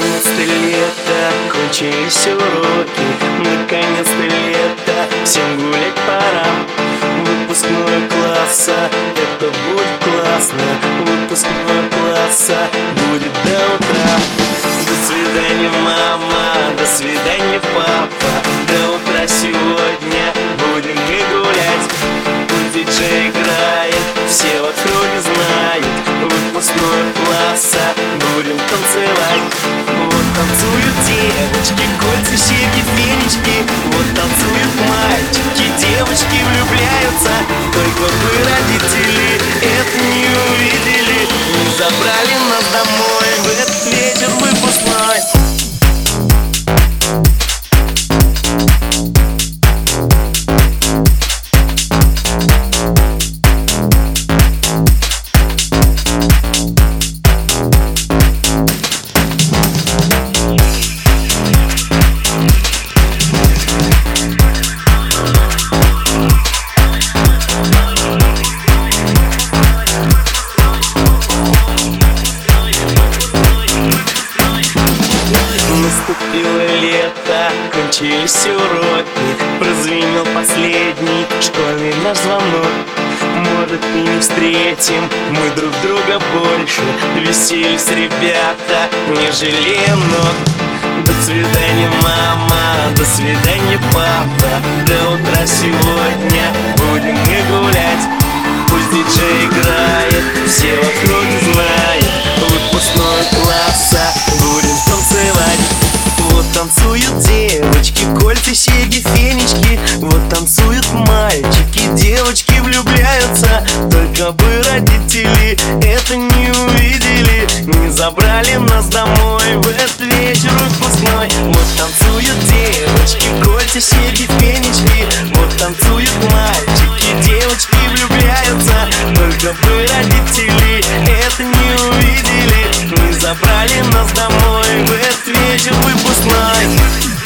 Наконец-то лето, кончились уроки. Наконец-то лето, всем гулять пора. Выпускного класса, это будет классно. Выпускного класса будет до утра. До свидания, мама, до свидания, папа. До утра сегодня будем мы гулять. Пусть диджей играет, все в округе знают. Выпускного класса будем танцевать. Вот танцуют девочки, кольца, серьги, фенечки. Вот танцуют мальчики, девочки влюбляются. Только бы родители это не увидели, не забрали нас домой в этот вечер выпускной. Наступило лето, кончились уроки. Прозвенел последний школьный наш звонок. Может, и не встретим мы друг друга больше. Веселись, ребята, не жалеем ног. До свидания, мама, до свидания, папа. До утра сегодня будем мы гулять. Пусть диджей играет, все в округе знают. Выпускной класса будем танцевать. Вот танцуют девочки, кольца, серьги, фенечки. Вот танцуют мальчики, девочки влюбляются. Только бы родители это не увидели, не забрали нас домой в этот вечер выпускной. Вот танцуют девочки, кольца, серьги, фенечки. Вот танцуют мальчики, девочки влюбляются. Только бы родители это не увидели, не забрали нас домой в этот вечер выпускной.